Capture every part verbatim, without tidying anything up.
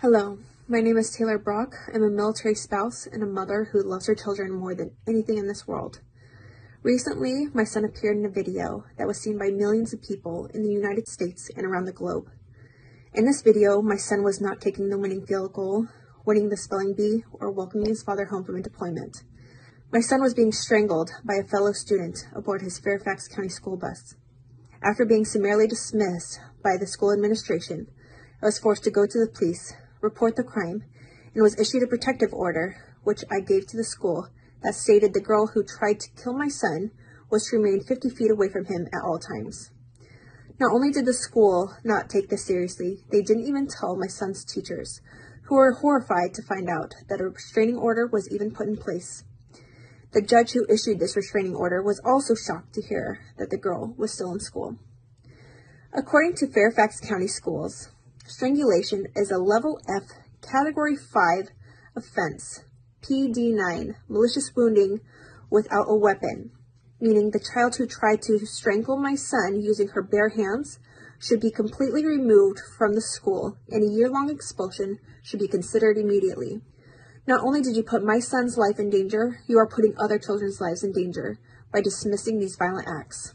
Hello, my name is Taylor Brock. I'm a military spouse and a mother who loves her children more than anything in this world. Recently, my son appeared in a video that was seen by millions of people in the United States and around the globe. In this video, my son was not kicking the winning field goal, winning the spelling bee, or welcoming his father home from a deployment. My son was being strangled by a fellow student aboard his Fairfax County school bus. After being summarily dismissed by the school administration, I was forced to go to the police, report the crime, and was issued a protective order, which I gave to the school, that stated the girl who tried to kill my son was to remain fifty feet away from him at all times. Not only did the school not take this seriously, they didn't even tell my son's teachers, who were horrified to find out that a restraining order was even put in place. The judge who issued this restraining order was also shocked to hear that the girl was still in school. According to Fairfax County Schools, strangulation is a level F, category five offense, P D nine, malicious wounding without a weapon, meaning the child who tried to strangle my son using her bare hands should be completely removed from the school, and a year-long expulsion should be considered immediately. Not only did you put my son's life in danger, you are putting other children's lives in danger by dismissing these violent acts.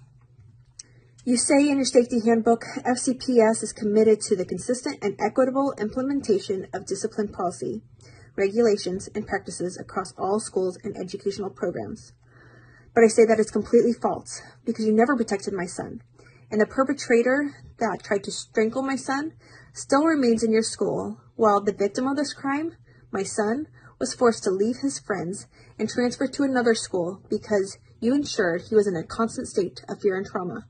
You say in your safety handbook, F C P S is committed to the consistent and equitable implementation of discipline policy, regulations, and practices across all schools and educational programs. But I say that is completely false, because you never protected my son, and the perpetrator that tried to strangle my son still remains in your school, while the victim of this crime, my son, was forced to leave his friends and transfer to another school because you ensured he was in a constant state of fear and trauma.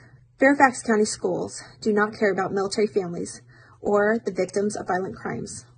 Fairfax County Schools do not care about military families or the victims of violent crimes.